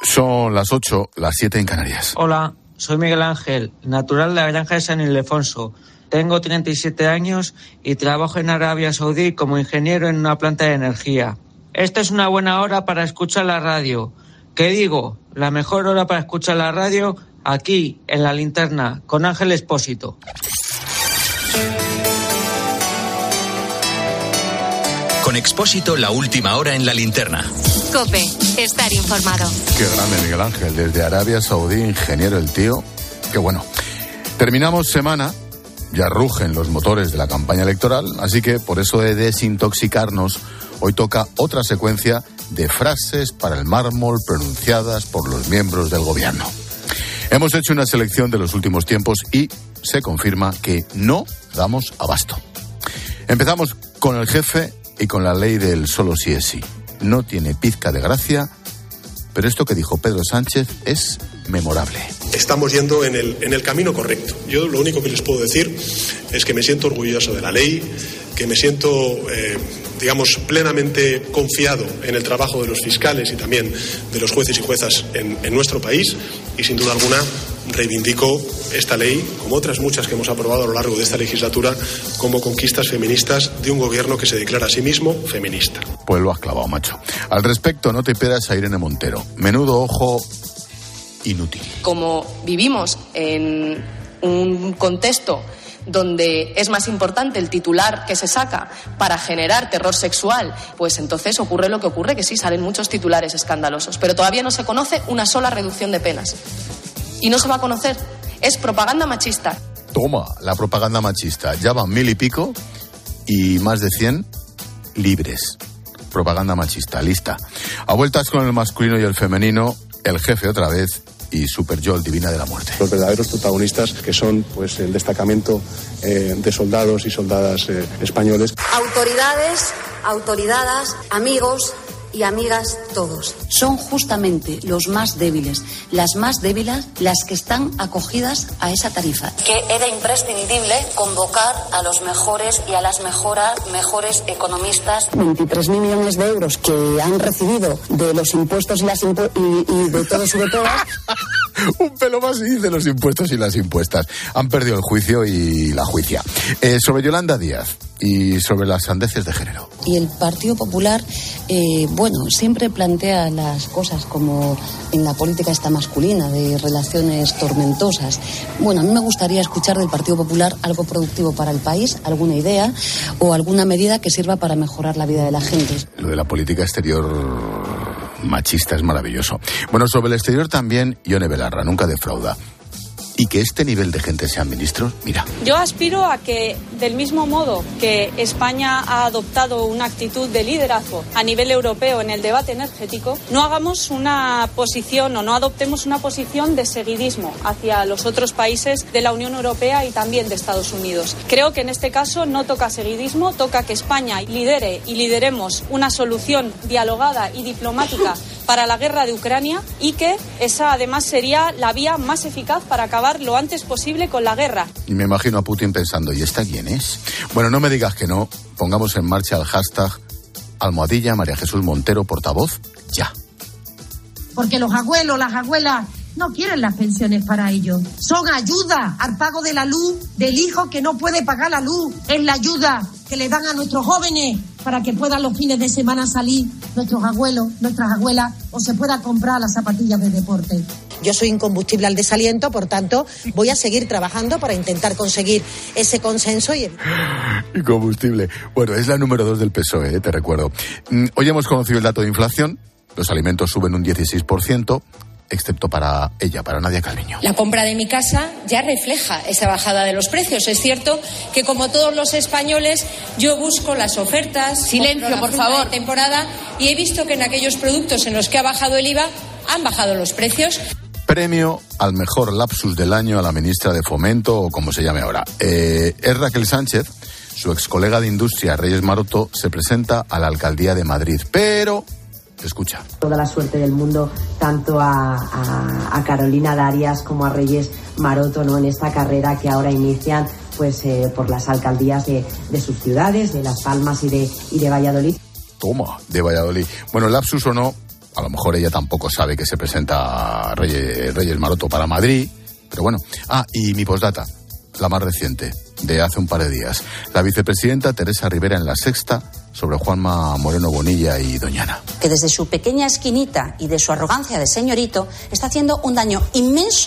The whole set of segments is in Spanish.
Son las 8, las 7 en Canarias. Hola, soy Miguel Ángel, natural de la granja de San Ildefonso. Tengo 37 años y trabajo en Arabia Saudí como ingeniero en una planta de energía. Esta es una buena hora para escuchar la radio. ¿Qué digo? La mejor hora para escuchar la radio aquí, en La Linterna, con Ángel Expósito. Con Expósito, la última hora en La Linterna. COPE, estar informado. Qué grande Miguel Ángel, desde Arabia Saudí, ingeniero el tío. Qué bueno. Terminamos semana, ya rugen los motores de la campaña electoral, así que por eso de desintoxicarnos, hoy toca otra secuencia de frases para el mármol pronunciadas por los miembros del gobierno. Hemos hecho una selección de los últimos tiempos y se confirma que no damos abasto. Empezamos con el jefe y con la ley del solo sí es sí. No tiene pizca de gracia, pero esto que dijo Pedro Sánchez es memorable. Estamos yendo en el camino correcto. Yo lo único que les puedo decir es que me siento orgulloso de la ley, que me siento, plenamente confiado en el trabajo de los fiscales y también de los jueces y juezas en nuestro país, y sin duda alguna reivindico esta ley, como otras muchas que hemos aprobado a lo largo de esta legislatura, como conquistas feministas de un gobierno que se declara a sí mismo feminista. Pues lo has clavado, macho. Al respecto, no te pierdas a Irene Montero. Menudo ojo inútil. Como vivimos en un contexto donde es más importante el titular que se saca para generar terror sexual, pues entonces ocurre lo que ocurre, que sí, salen muchos titulares escandalosos, pero todavía no se conoce una sola reducción de penas. Y no se va a conocer. Es propaganda machista. Toma, la propaganda machista. Ya van 1000 y pico y más de 100 libres. Propaganda machista, lista. A vueltas con el masculino y el femenino, el jefe otra vez y Super Yol, Divina de la Muerte. Los verdaderos protagonistas, que son pues el destacamento de soldados y soldadas españoles. Autoridades, autoridadas, amigos y amigas todos. Son justamente los más débiles, las más débiles, las que están acogidas a esa tarifa. Que era imprescindible convocar a los mejores y a las mejores economistas. 23.000 millones de euros que han recibido de los impuestos y de todos y de todas. Un pelo más y de los impuestos y las impuestas. Han perdido el juicio y la juicia. Sobre Yolanda Díaz y sobre las sandeces de género. Y el Partido Popular, siempre plantea las cosas como en la política esta masculina, de relaciones tormentosas. Bueno, a mí me gustaría escuchar del Partido Popular algo productivo para el país, alguna idea o alguna medida que sirva para mejorar la vida de la gente. Lo de la política exterior machista es maravilloso. Bueno, sobre el exterior también, Ione Belarra, nunca defrauda. Y que este nivel de gente sean ministros, mira. Yo aspiro a que, del mismo modo que España ha adoptado una actitud de liderazgo a nivel europeo en el debate energético, no hagamos una posición o no adoptemos una posición de seguidismo hacia los otros países de la Unión Europea y también de Estados Unidos. Creo que en este caso no toca seguidismo, toca que España lidere y lideremos una solución dialogada y diplomática para la guerra de Ucrania, y que esa además sería la vía más eficaz para acabar lo antes posible con la guerra. Y me imagino a Putin pensando, ¿y esta quién es? Bueno, no me digas que no, pongamos en marcha el hashtag María Jesús Montero, portavoz, ya. Porque los abuelos, las abuelas no quieren las pensiones para ellos. Son ayuda al pago de la luz del hijo que no puede pagar la luz. Es la ayuda que le dan a nuestros jóvenes para que puedan los fines de semana salir nuestros abuelos, nuestras abuelas, o se pueda comprar las zapatillas de deporte. Yo soy incombustible al desaliento, por tanto, voy a seguir trabajando para intentar conseguir ese consenso. Incombustible. Bueno, es la número 2 del PSOE, te recuerdo. Hoy hemos conocido el dato de inflación. Los alimentos suben un 16%. Excepto para ella, para Nadia Calviño. La compra de mi casa ya refleja esa bajada de los precios. Es cierto que, como todos los españoles, yo busco las ofertas. Silencio, por favor. De temporada, y he visto que en aquellos productos en los que ha bajado el IVA han bajado los precios. Premio al mejor lapsus del año a la ministra de Fomento, o como se llame ahora. Es Raquel Sánchez. Su ex colega de Industria, Reyes Maroto, se presenta a la alcaldía de Madrid. Pero escucha. Toda la suerte del mundo, tanto a Carolina Darias como a Reyes Maroto, ¿no?, en esta carrera que ahora inician por las alcaldías de sus ciudades, de Las Palmas y de Valladolid. Toma, de Valladolid. Bueno, lapsus o no, A lo mejor ella tampoco sabe que se presenta Reyes Maroto para Madrid, pero bueno. Y mi postdata, la más reciente, de hace un par de días. La vicepresidenta Teresa Rivera en La Sexta sobre Juanma Moreno Bonilla y Doñana. Que desde su pequeña esquinita y de su arrogancia de señorito está haciendo un daño inmenso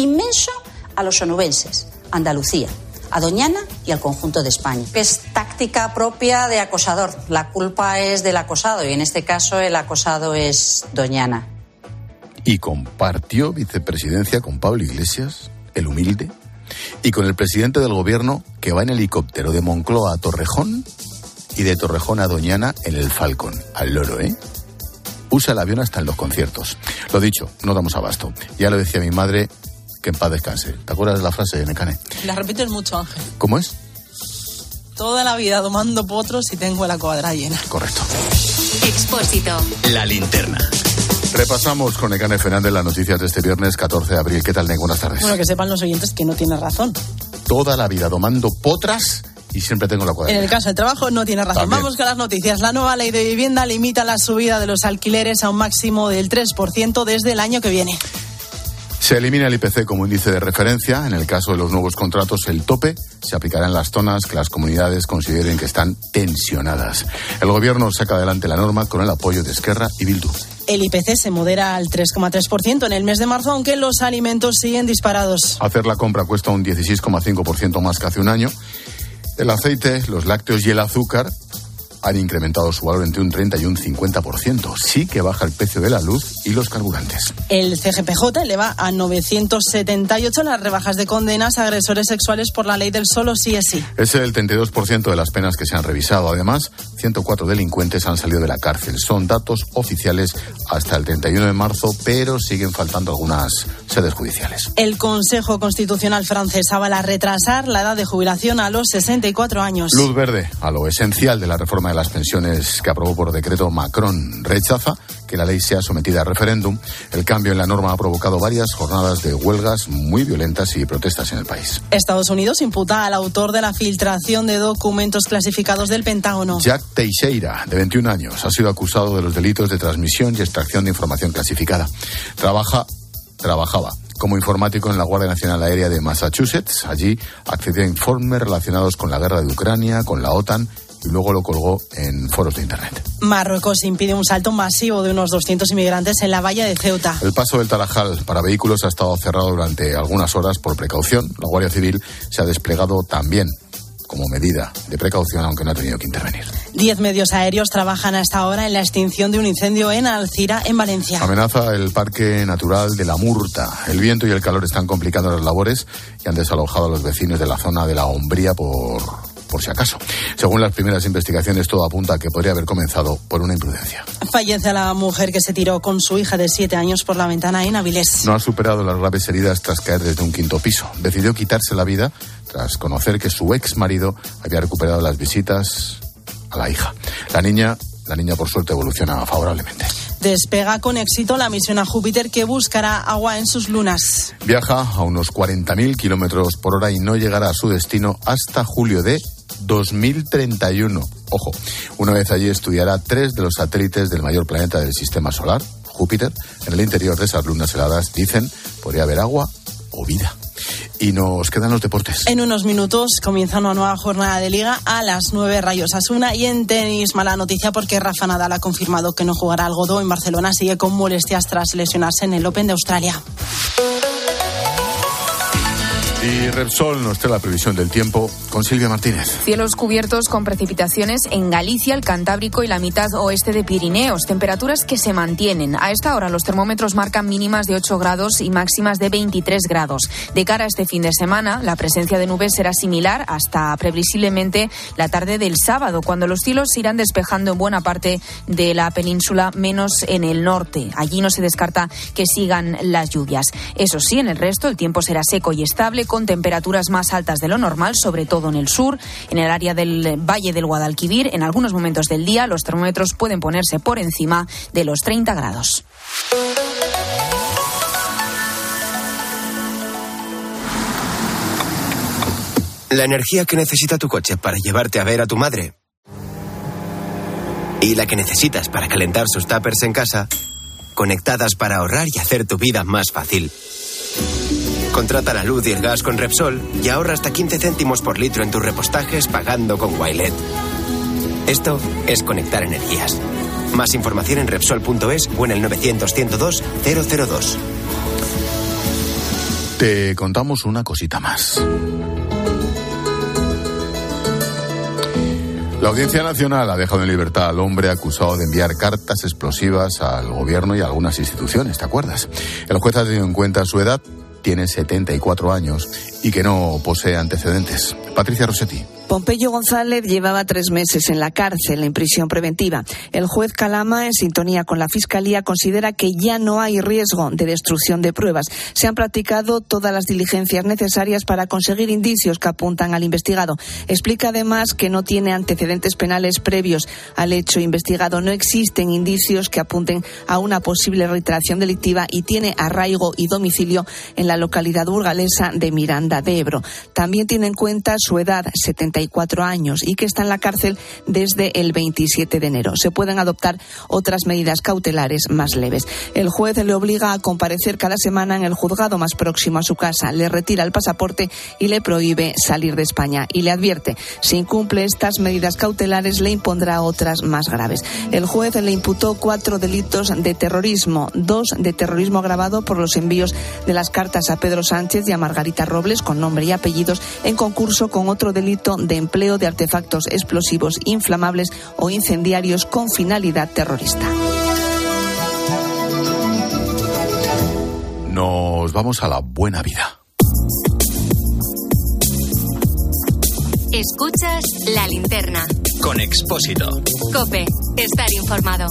a los onubenses, a Andalucía, a Doñana y al conjunto de España. Que es táctica propia de acosador. La culpa es del acosado y en este caso el acosado es Doñana. Y compartió vicepresidencia con Pablo Iglesias, el humilde, y con el presidente del gobierno que va en helicóptero de Moncloa a Torrejón y de Torrejón a Doñana en el Falcon. Al loro, ¿eh? Usa el avión hasta en los conciertos. Lo dicho, no damos abasto. Ya lo decía mi madre, que en paz descanse. ¿Te acuerdas de la frase, Necane? La repites mucho, Ángel. ¿Cómo es? Toda la vida domando potros y tengo la cuadra llena. Correcto. Expósito. La linterna. Repasamos con Necane Fernández las noticias de este viernes 14 de abril. ¿Qué tal, Nec? Buenas tardes. Bueno, que sepan los oyentes que no tiene razón. Toda la vida domando potras y siempre tengo la cuadra. En el caso del trabajo no tiene razón. También. Vamos con las noticias. La nueva ley de vivienda limita la subida de los alquileres a un máximo del 3% desde el año que viene. Se elimina el IPC como índice de referencia. En el caso de los nuevos contratos, el tope se aplicará en las zonas que las comunidades consideren que están tensionadas. El gobierno saca adelante la norma con el apoyo de Esquerra y Bildu. El IPC se modera al 3,3% en el mes de marzo, aunque los alimentos siguen disparados. Hacer la compra cuesta un 16,5% más que hace un año. El aceite, los lácteos y el azúcar han incrementado su valor entre un 30 y un 50%. Sí que baja el precio de la luz y los carburantes. El CGPJ eleva a 978 las rebajas de condenas a agresores sexuales por la ley del solo sí es sí. Es el 32% de las penas que se han revisado. Además, 104 delincuentes han salido de la cárcel. Son datos oficiales hasta el 31 de marzo, pero siguen faltando algunas sedes judiciales. El Consejo Constitucional francés avala retrasar la edad de jubilación a los 64 años. Luz verde a lo esencial de la reforma de las pensiones que aprobó por decreto Macron. Rechaza que la ley sea sometida a referéndum. El cambio en la norma ha provocado varias jornadas de huelgas muy violentas y protestas en el país. Estados Unidos imputa al autor de la filtración de documentos clasificados del Pentágono. Jack Teixeira, de 21 años, ha sido acusado de los delitos de transmisión y extracción de información clasificada. Trabajaba como informático en la Guardia Nacional Aérea de Massachusetts. Allí accedió a informes relacionados con la guerra de Ucrania, con la OTAN, y luego lo colgó en foros de Internet. Marruecos impide un salto masivo de unos 200 inmigrantes en la valla de Ceuta. El paso del Tarajal para vehículos ha estado cerrado durante algunas horas por precaución. La Guardia Civil se ha desplegado también como medida de precaución, aunque no ha tenido que intervenir. 10 medios aéreos trabajan hasta ahora en la extinción de un incendio en Alcira, en Valencia. Amenaza el Parque Natural de la Murta. El viento y el calor están complicando las labores y han desalojado a los vecinos de la zona de la Hombría por si acaso. Según las primeras investigaciones, todo apunta a que podría haber comenzado por una imprudencia. Fallece la mujer que se tiró con su hija de 7 años por la ventana en Avilés. No ha superado las graves heridas tras caer desde un 5º piso. Decidió quitarse la vida tras conocer que su ex marido había recuperado las visitas a la hija. La niña, por suerte, evoluciona favorablemente. Despega con éxito la misión a Júpiter que buscará agua en sus lunas. Viaja a unos 40.000 kilómetros por hora y no llegará a su destino hasta julio de 2031. Ojo, una vez allí estudiará 3 de los satélites del mayor planeta del sistema solar, Júpiter. En el interior de esas lunas heladas, dicen, podría haber agua o vida. Y nos quedan los deportes. En unos minutos comienza una nueva jornada de Liga a las 9, Rayo Osasuna. Y en tenis, mala noticia porque Rafa Nadal ha confirmado que no jugará al Godó en Barcelona. Sigue con molestias tras lesionarse en el Open de Australia. Y Repsol nos trae la previsión del tiempo con Silvia Martínez. Cielos cubiertos con precipitaciones en Galicia, el Cantábrico y la mitad oeste de Pirineos. Temperaturas que se mantienen. A esta hora los termómetros marcan mínimas de 8 grados y máximas de 23 grados. De cara a este fin de semana, la presencia de nubes será similar hasta previsiblemente la tarde del sábado, cuando los cielos se irán despejando en buena parte de la península, menos en el norte. Allí no se descarta que sigan las lluvias. Eso sí, en el resto el tiempo será seco y estable, con temperaturas más altas de lo normal, sobre todo en el sur, en el área del Valle del Guadalquivir. En algunos momentos del día los termómetros pueden ponerse por encima de los 30 grados. La energía que necesita tu coche para llevarte a ver a tu madre y la que necesitas para calentar sus tuppers en casa conectadas para ahorrar y hacer tu vida más fácil. Contrata la luz y el gas con Repsol y ahorra hasta 15 céntimos por litro en tus repostajes pagando con Wilet. Esto es conectar energías. Más información en Repsol.es o en el 900-102-002. Te contamos una cosita más. La Audiencia Nacional ha dejado en libertad al hombre acusado de enviar cartas explosivas al gobierno y a algunas instituciones, ¿te acuerdas? El juez ha tenido en cuenta su edad, tiene 74 años y que no posee antecedentes. Patricia Rossetti. Pompeyo González llevaba 3 meses en la cárcel, en prisión preventiva. El juez Calama, en sintonía con la Fiscalía, considera que ya no hay riesgo de destrucción de pruebas. Se han practicado todas las diligencias necesarias para conseguir indicios que apuntan al investigado. Explica además que no tiene antecedentes penales previos al hecho investigado. No existen indicios que apunten a una posible reiteración delictiva y tiene arraigo y domicilio en la localidad burgalesa de Miranda de Ebro. También tiene en cuenta su edad, 74 años, y que está en la cárcel desde el 27 de enero. Se pueden adoptar otras medidas cautelares más leves. El juez le obliga a comparecer cada semana en el juzgado más próximo a su casa, le retira el pasaporte y le prohíbe salir de España. Y le advierte, si incumple estas medidas cautelares, le impondrá otras más graves. El juez le imputó 4 delitos de terrorismo, 2 de terrorismo agravado por los envíos de las cartas a Pedro Sánchez y a Margarita Robles, con nombre y apellidos, en concurso con otro delito de empleo de artefactos explosivos, inflamables o incendiarios con finalidad terrorista. Nos vamos a la buena vida. Escuchas La Linterna. Con Expósito. COPE. Estar informado.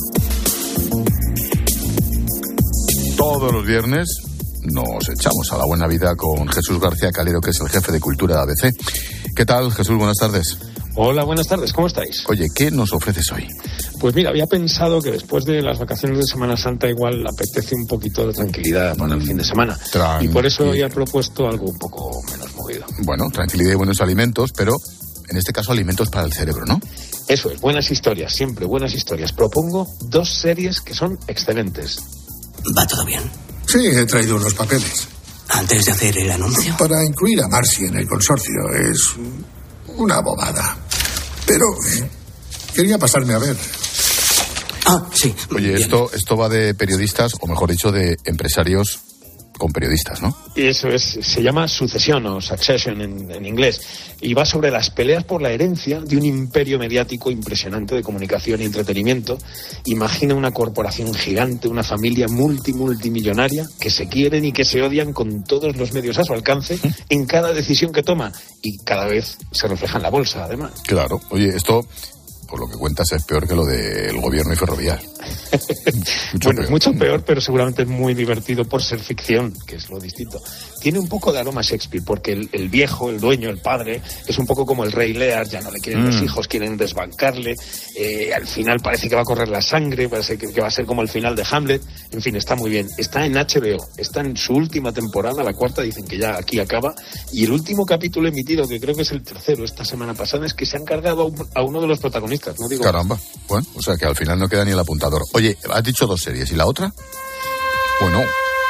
Todos los viernes nos echamos a la buena vida con Jesús García Calero, que es el jefe de Cultura de ABC. ¿Qué tal, Jesús? Buenas tardes. Hola, buenas tardes. ¿Cómo estáis? Oye, ¿qué nos ofreces hoy? Pues mira, había pensado que después de las vacaciones de Semana Santa igual apetece un poquito de tranquilidad para el fin de semana. Y por eso hoy he propuesto algo un poco menos movido. Bueno, tranquilidad y buenos alimentos, pero en este caso alimentos para el cerebro, ¿no? Eso es, buenas historias, siempre buenas historias. Propongo 2 series que son excelentes. ¿Va todo bien? Sí, he traído unos papeles. Antes de hacer el anuncio. Para incluir a Marcy en el consorcio. Es una bobada. Pero quería pasarme a ver. Ah, sí. Oye, esto va de periodistas, o mejor dicho, de empresarios con periodistas, ¿no? Y eso es, se llama Sucesión o Succession en inglés, y va sobre las peleas por la herencia de un imperio mediático impresionante de comunicación y entretenimiento. Imagina una corporación gigante, una familia multimillonaria que se quieren y que se odian con todos los medios a su alcance en cada decisión que toma, y cada vez se refleja en la bolsa, además. Claro. Oye, esto, por lo que cuentas, es peor que lo del gobierno y Ferrovial. Mucho peor, pero seguramente es muy divertido por ser ficción, que es lo distinto. Tiene un poco de aroma Shakespeare, porque el viejo, el dueño, el padre, es un poco como el rey Lear, ya no le quieren los hijos, quieren desbancarle, al final parece que va a correr la sangre, parece que va a ser como el final de Hamlet. En fin, está muy bien. Está en HBO, está en su última temporada, la 4ª, dicen que ya aquí acaba, y el último capítulo emitido, que creo que es el 3º esta semana pasada, es que se han cargado a uno de los protagonistas, ¿no digo? Caramba. Bueno, o sea que al final no queda ni el apuntador. Oye, has dicho 2 series, ¿y la otra? Bueno.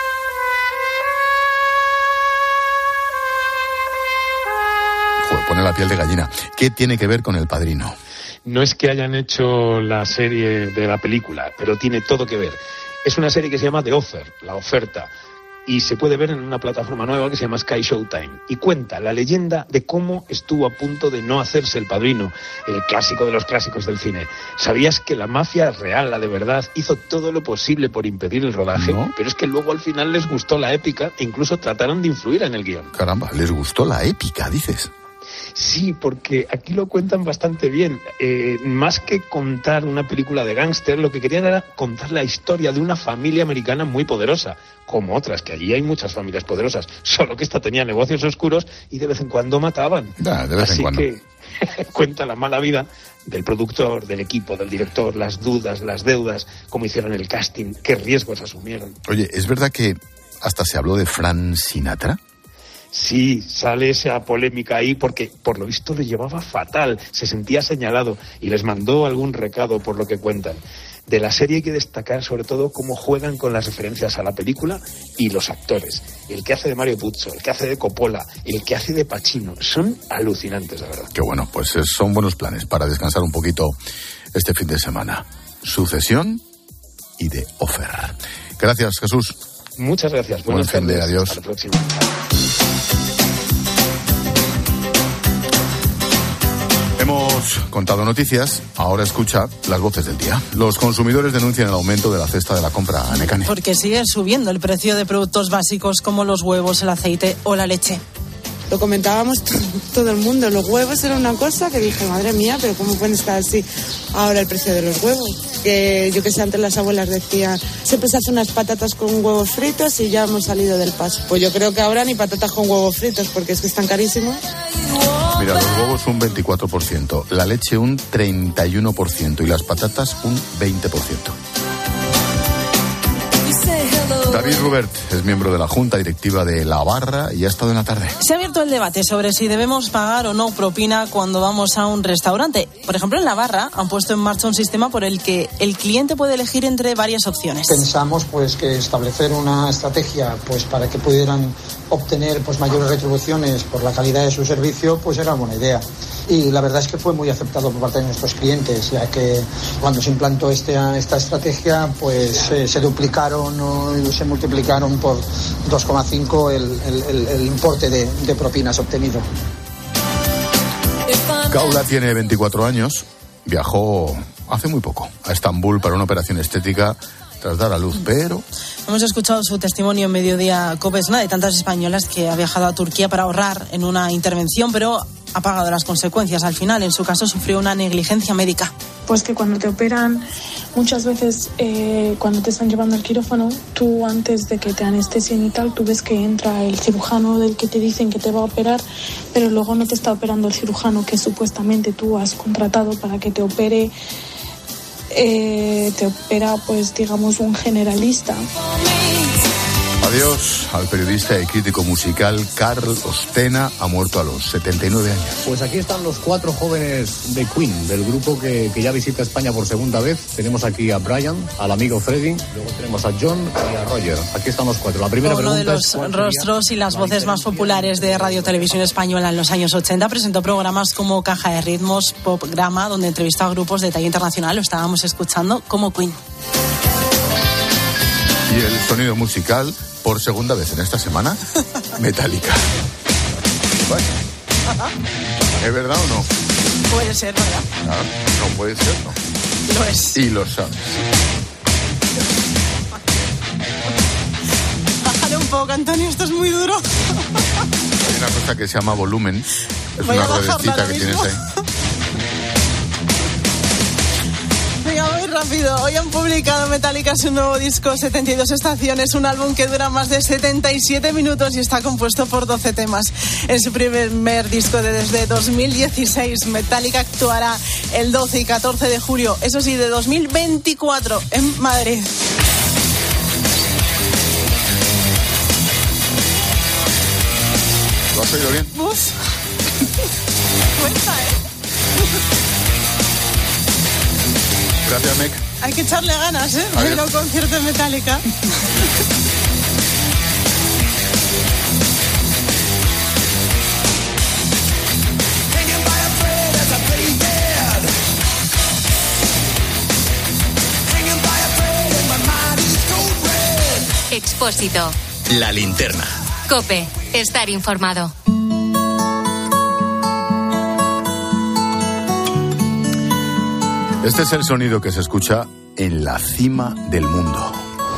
Joder, pone la piel de gallina. ¿Qué tiene que ver con El Padrino? No es que hayan hecho la serie de la película, pero tiene todo que ver. Es una serie que se llama The Offer, la oferta, y se puede ver en una plataforma nueva que se llama Sky Showtime, y cuenta la leyenda de cómo estuvo a punto de no hacerse El Padrino, el clásico de los clásicos del cine. ¿Sabías que la mafia real, la de verdad, hizo todo lo posible por impedir el rodaje? ¿No? Pero es que luego al final les gustó la épica e incluso trataron de influir en el guión. Caramba, les gustó la épica, dices. Sí, porque aquí lo cuentan bastante bien. Más que contar una película de gángster, lo que querían era contar la historia de una familia americana muy poderosa, como otras, que allí hay muchas familias poderosas, solo que esta tenía negocios oscuros y de vez en cuando mataban. De vez en cuando. Así que cuenta la mala vida del productor, del equipo, del director, las dudas, las deudas, cómo hicieron el casting, qué riesgos asumieron. Oye, ¿es verdad que hasta se habló de Frank Sinatra? Sí, sale esa polémica ahí porque por lo visto le llevaba fatal, se sentía señalado y les mandó algún recado por lo que cuentan. De la serie hay que destacar sobre todo cómo juegan con las referencias a la película y los actores. El que hace de Mario Puzo, el que hace de Coppola, el que hace de Pacino, son alucinantes, la verdad. Qué bueno, pues son buenos planes para descansar un poquito este fin de semana. Sucesión y The Offer. Gracias, Jesús. Muchas gracias. Buen fin de, adiós. Hasta la próxima. Hemos contado noticias, ahora escucha las voces del día. Los consumidores denuncian el aumento de la cesta de la compra Nekane. Porque sigue subiendo el precio de productos básicos como los huevos, el aceite o la leche. Lo comentábamos todo el mundo, los huevos era una cosa que dije, madre mía, pero ¿cómo pueden estar así ahora el precio de los huevos? Que yo que sé, antes las abuelas decían, siempre se hacen unas patatas con huevos fritos y ya hemos salido del paso. Pues yo creo que ahora ni patatas con huevos fritos, porque es que están carísimos. Mira, los huevos un 24%, la leche un 31% y las patatas un 20%. David Rubert es miembro de la Junta Directiva de La Barra y ha estado en la tarde. Se ha abierto el debate sobre si debemos pagar o no propina cuando vamos a un restaurante. Por ejemplo, en La Barra han puesto en marcha un sistema por el que el cliente puede elegir entre varias opciones. Pensamos pues que establecer una estrategia pues para que pudieran obtener pues mayores retribuciones por la calidad de su servicio pues era buena idea. Y la verdad es que fue muy aceptado por parte de nuestros clientes, ya que cuando se implantó esta estrategia pues se duplicaron o se multiplicaron por 2,5 el importe de propinas obtenido. Kaula tiene 24 años, viajó hace muy poco a Estambul para una operación estética tras dar a luz, pero... Hemos escuchado su testimonio en Mediodía COPE, es una de tantas españolas que ha viajado a Turquía para ahorrar en una intervención, pero ha pagado las consecuencias. Al final, en su caso, sufrió una negligencia médica. Pues que cuando te operan, muchas veces cuando te están llevando al quirófano, tú antes de que te anestesien y tal, tú ves que entra el cirujano del que te dicen que te va a operar, pero luego no te está operando el cirujano que supuestamente tú has contratado para que te opere. Te opera, pues digamos, un generalista. Adiós al periodista y crítico musical Carl Ostena, ha muerto a los 79 años. Pues aquí están los 4 jóvenes de Queen, del grupo que ya visita España por segunda vez. Tenemos aquí a Brian, al amigo Freddy, luego tenemos a John y a Roger. Aquí están los 4. La primera Uno pregunta de los rostros y las voces más populares de Radio Televisión Española en los años 80. Presentó programas como Caja de Ritmos, Popgrama, donde entrevistó a grupos de talla internacional. Lo estábamos escuchando como Queen. Y el sonido musical, por segunda vez en esta semana, Metallica. Bueno, ¿es verdad o no? Puede ser, ¿verdad? No puede ser, no. Lo es. Y lo sabes. Bájale un poco, Antonio, esto es muy duro. Hay una cosa que se llama volumen. Es Voy una a bajarla ruedecita ahora que mismo. tienes ahí. Venga, muy rápido. Hoy han publicado Metallica su nuevo disco 72 estaciones, un álbum que dura más de 77 minutos y está compuesto por 12 temas. En su primer disco desde 2016, Metallica actuará el 12 y 14 de julio, eso sí, de 2024 en Madrid. ¿Lo has oído bien? Uf. Cuenta, Gracias, Meg. Hay que echarle ganas, ¿eh? A ver. Ir a un concierto de Metallica. Expósito. La linterna. COPE. Estar informado. Este es el sonido que se escucha en la cima del mundo.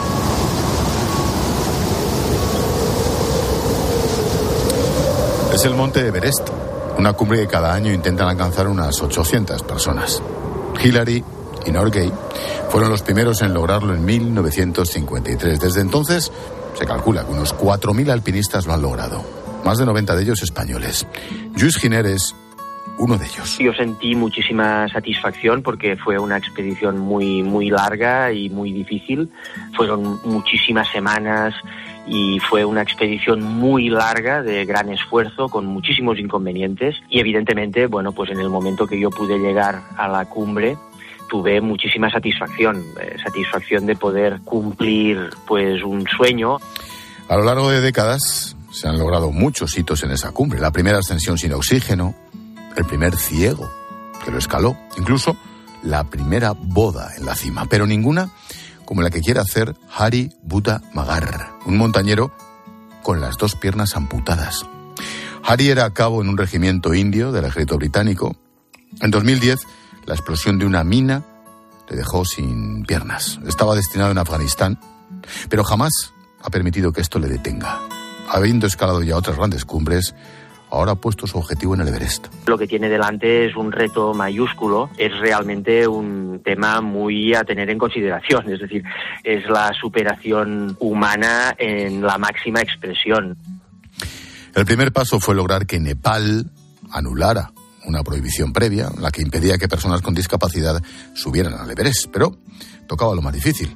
Es el monte Everest, una cumbre que cada año intentan alcanzar unas 800 personas. Hillary y Norgay fueron los primeros en lograrlo en 1953. Desde entonces se calcula que unos 4.000 alpinistas lo han logrado, más de 90 de ellos españoles. Lluís Giner es uno de ellos. Yo sentí muchísima satisfacción porque fue una expedición muy, muy larga y muy difícil. Fueron muchísimas semanas y fue una expedición muy larga de gran esfuerzo con muchísimos inconvenientes y evidentemente, bueno, pues en el momento que yo pude llegar a la cumbre, tuve muchísima satisfacción de poder cumplir pues un sueño. A lo largo de décadas se han logrado muchos hitos en esa cumbre. La primera ascensión sin oxígeno, el primer ciego que lo escaló, incluso la primera boda en la cima, pero ninguna como la que quiere hacer Hari Butta Magar, un montañero con las 2 piernas amputadas. Hari era cabo en un regimiento indio del ejército británico. En 2010, la explosión de una mina le dejó sin piernas. Estaba destinado en Afganistán, pero jamás ha permitido que esto le detenga. Habiendo escalado ya otras grandes cumbres, ahora ha puesto su objetivo en el Everest. Lo que tiene delante es un reto mayúsculo, es realmente un tema muy a tener en consideración, es decir, es la superación humana en la máxima expresión. El primer paso fue lograr que Nepal anulara una prohibición previa, la que impedía que personas con discapacidad subieran al Everest, pero tocaba lo más difícil: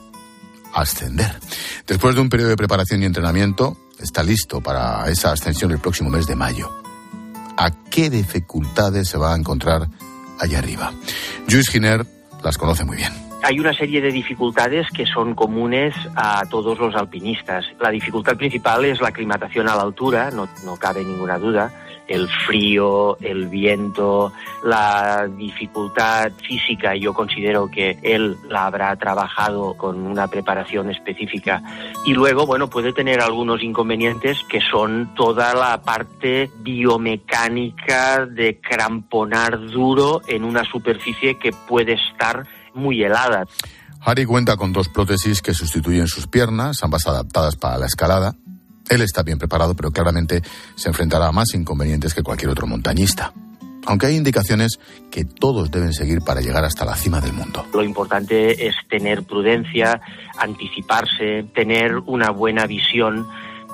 ascender. Después de un periodo de preparación y entrenamiento, está listo para esa ascensión el próximo mes de mayo. ¿A qué dificultades se va a encontrar allá arriba? Lluís Giner las conoce muy bien. Hay una serie de dificultades que son comunes a todos los alpinistas. La dificultad principal es la aclimatación a la altura, no cabe ninguna duda. El frío, el viento, la dificultad física, yo considero que él la habrá trabajado con una preparación específica. Y luego, bueno, puede tener algunos inconvenientes que son toda la parte biomecánica de cramponar duro en una superficie que puede estar muy helada. Hari cuenta con 2 prótesis que sustituyen sus piernas, ambas adaptadas para la escalada. Él está bien preparado, pero claramente se enfrentará a más inconvenientes que cualquier otro montañista. Aunque hay indicaciones que todos deben seguir para llegar hasta la cima del mundo. Lo importante es tener prudencia, anticiparse, tener una buena visión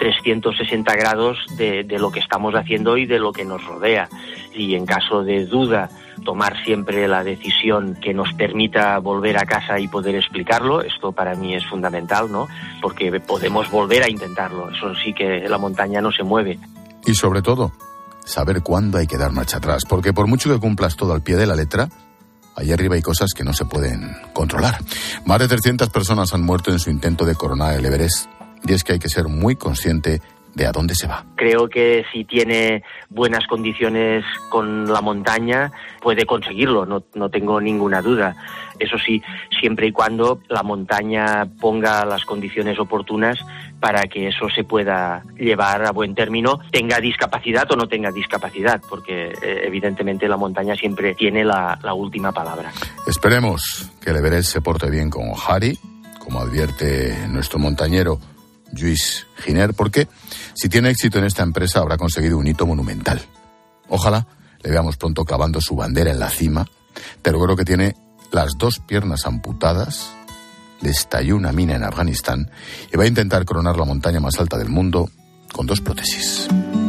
360 grados de lo que estamos haciendo y de lo que nos rodea. Y en caso de duda, tomar siempre la decisión que nos permita volver a casa y poder explicarlo. Esto para mí es fundamental, ¿no? Porque podemos volver a intentarlo. Eso sí, que la montaña no se mueve. Y sobre todo, saber cuándo hay que dar marcha atrás. Porque por mucho que cumplas todo al pie de la letra, allá arriba hay cosas que no se pueden controlar. Más de 300 personas han muerto en su intento de coronar el Everest. Y es que hay que ser muy consciente de a dónde se va. Creo que si tiene buenas condiciones con la montaña, puede conseguirlo, no tengo ninguna duda. Eso sí, siempre y cuando la montaña ponga las condiciones oportunas para que eso se pueda llevar a buen término, tenga discapacidad o no tenga discapacidad, porque evidentemente la montaña siempre tiene la última palabra. Esperemos que el Everest se porte bien con Hari, como advierte nuestro montañero Lluís Giner, porque si tiene éxito en esta empresa habrá conseguido un hito monumental. Ojalá le veamos pronto clavando su bandera en la cima. Te recuerdo que tiene las 2 piernas amputadas, le estalló una mina en Afganistán y va a intentar coronar la montaña más alta del mundo con 2 prótesis.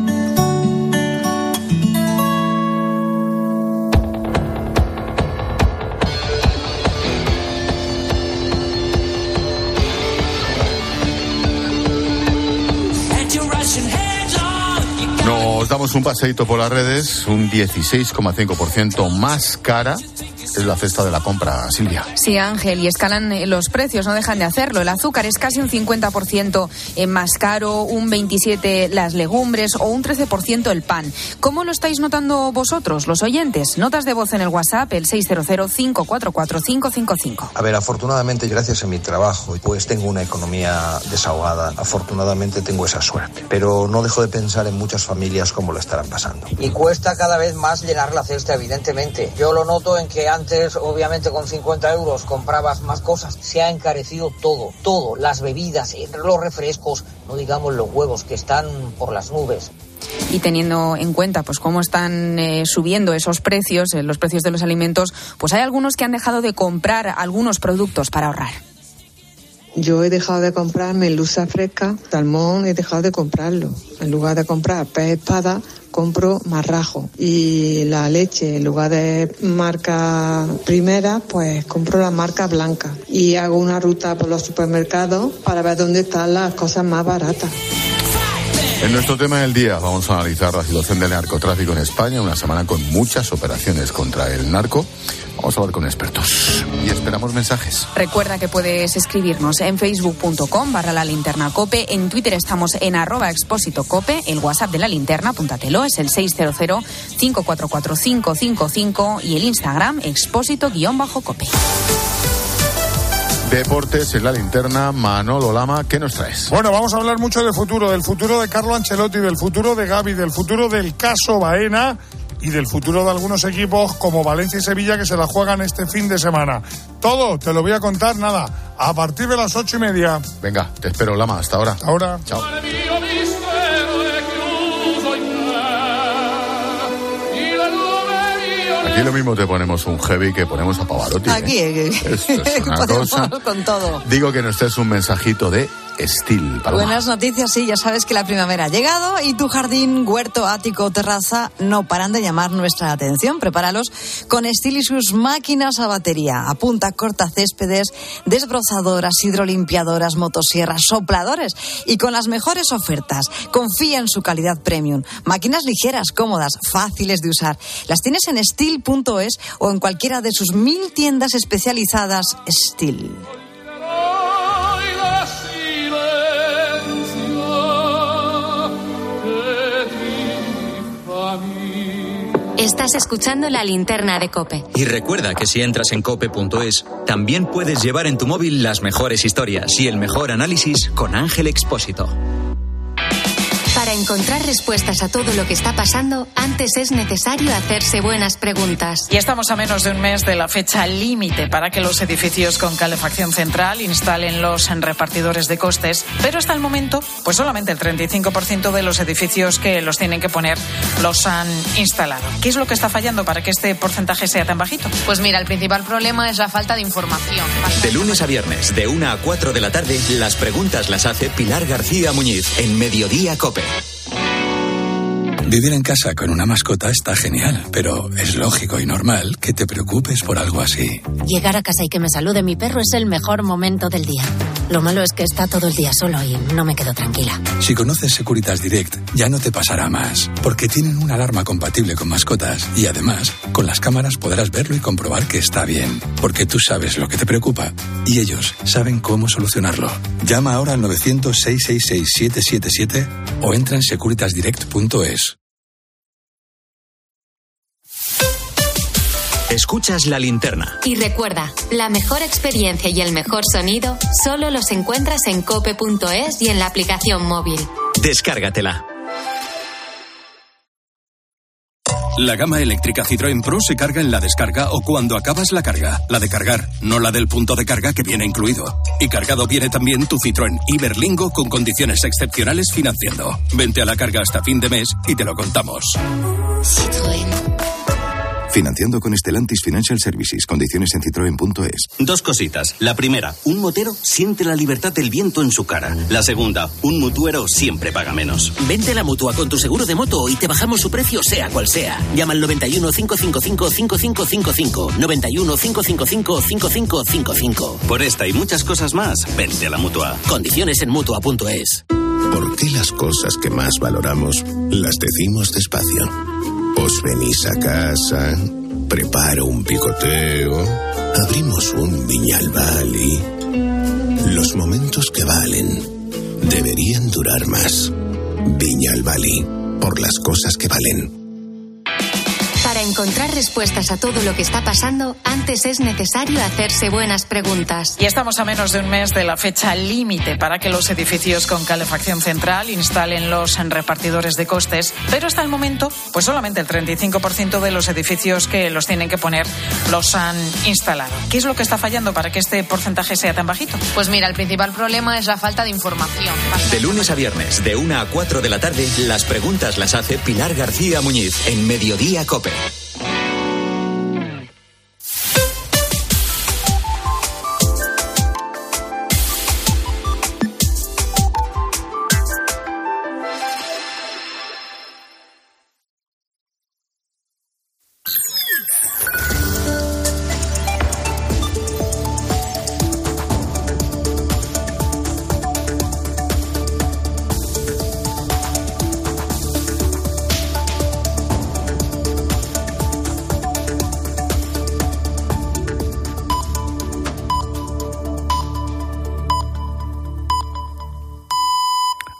Nos damos un paseíto por las redes. Un 16,5% más cara es la cesta de la compra, Silvia. Sí, Ángel, y escalan los precios, no dejan de hacerlo. El azúcar es casi un 50% más caro, un 27% las legumbres o un 13% el pan. ¿Cómo lo estáis notando vosotros, los oyentes? Notas de voz en el WhatsApp, el 600-544-555. A ver, afortunadamente, gracias a mi trabajo, pues tengo una economía desahogada. Afortunadamente tengo esa suerte. Pero no dejo de pensar en muchas familias cómo lo estarán pasando. Y cuesta cada vez más llenar la cesta, evidentemente. Yo lo noto en que antes, obviamente, con 50 euros comprabas más cosas. Se ha encarecido todo. Las bebidas, los refrescos, no digamos los huevos, que están por las nubes. Y teniendo en cuenta pues cómo están subiendo esos precios, los precios de los alimentos, pues hay algunos que han dejado de comprar algunos productos para ahorrar. Yo he dejado de comprar merluza fresca, salmón he dejado de comprarlo. En lugar de comprar pez espada, compro marrajo. Y la leche, en lugar de marca primera, pues compro la marca blanca. Y hago una ruta por los supermercados para ver dónde están las cosas más baratas. En nuestro tema del día vamos a analizar la situación del narcotráfico en España, una semana con muchas operaciones contra el narco. Vamos a hablar con expertos y esperamos mensajes. Recuerda que puedes escribirnos en facebook.com/lalinternacope, en Twitter estamos en @expósitocope, el WhatsApp de La Linterna, apúntatelo, es el 600-544-555 y el Instagram expósito_cope. Deportes en La Linterna. Manolo Lama, ¿qué nos traes? Bueno, vamos a hablar mucho del futuro de Carlo Ancelotti, del futuro de Gavi, del futuro del caso Baena y del futuro de algunos equipos como Valencia y Sevilla que se la juegan este fin de semana. Todo te lo voy a contar, nada, a partir de las 8:30. Venga, te espero, Lama, hasta ahora. Hasta ahora. Chao. Aquí lo mismo te ponemos un heavy que ponemos a Pavarotti. Aquí, Esto es una cosa. Con todo. Digo que nos estés un mensajito de Estil. Paloma. Buenas noticias, sí, ya sabes que la primavera ha llegado y tu jardín, huerto, ático o terraza no paran de llamar nuestra atención. Prepáralos con Estil y sus máquinas a batería, a punta, cortacéspedes, desbrozadoras, hidrolimpiadoras, motosierras, sopladores y con las mejores ofertas. Confía en su calidad premium. Máquinas ligeras, cómodas, fáciles de usar. Las tienes en Estil.es o en cualquiera de sus 1000 tiendas especializadas Estil. Estás escuchando La Linterna de COPE. Y recuerda que si entras en cope.es, también puedes llevar en tu móvil las mejores historias y el mejor análisis con Ángel Expósito. Para encontrar respuestas a todo lo que está pasando, antes es necesario hacerse buenas preguntas. Y estamos a menos de un mes de la fecha límite para que los edificios con calefacción central instalen los repartidores de costes, pero hasta el momento, pues solamente el 35% de los edificios que los tienen que poner los han instalado. ¿Qué es lo que está fallando para que este porcentaje sea tan bajito? Pues mira, el principal problema es la falta de información. De lunes a viernes, de 1 a 4 de la tarde, las preguntas las hace Pilar García Muñiz en Mediodía COPE. Vivir en casa con una mascota está genial, pero es lógico y normal que te preocupes por algo así. Llegar a casa y que me salude mi perro es el mejor momento del día. Lo malo es que está todo el día solo y no me quedo tranquila. Si conoces Securitas Direct, ya no te pasará más, porque tienen una alarma compatible con mascotas y además, con las cámaras podrás verlo y comprobar que está bien, porque tú sabes lo que te preocupa y ellos saben cómo solucionarlo. Llama ahora al 900-666-777 o entra en securitasdirect.es. Escuchas La Linterna. Y recuerda, la mejor experiencia y el mejor sonido solo los encuentras en cope.es y en la aplicación móvil. Descárgatela. La gama eléctrica Citroën Pro se carga en la descarga o cuando acabas la carga. La de cargar, no la del punto de carga que viene incluido. Y cargado viene también tu Citroën Iberlingo con condiciones excepcionales financiando. Vente a la carga hasta fin de mes y te lo contamos. Citroën. Financiando con Stellantis Financial Services. Condiciones en citroen.es. Dos cositas. La primera, un motero siente la libertad del viento en su cara. La segunda, un mutuero siempre paga menos. Vente a la Mutua con tu seguro de moto y te bajamos su precio sea cual sea. Llama al 91 555 5555. 91 555 5555. Por esta y muchas cosas más, vente a la Mutua. Condiciones en Mutua.es. ¿Por qué las cosas que más valoramos las decimos despacio? Os venís a casa, preparo un picoteo, abrimos un Viñalbali. Los momentos que valen deberían durar más. Viñalbali, por las cosas que valen. Para encontrar respuestas a todo lo que está pasando, antes es necesario hacerse buenas preguntas. Y estamos a menos de un mes de la fecha límite para que los edificios con calefacción central instalen los repartidores de costes, pero hasta el momento, pues solamente el 35% de los edificios que los tienen que poner los han instalado. ¿Qué es lo que está fallando para que este porcentaje sea tan bajito? Pues mira, el principal problema es la falta de información. De lunes a viernes, de 1 a 4 de la tarde, las preguntas las hace Pilar García Muñiz en Mediodía COPE.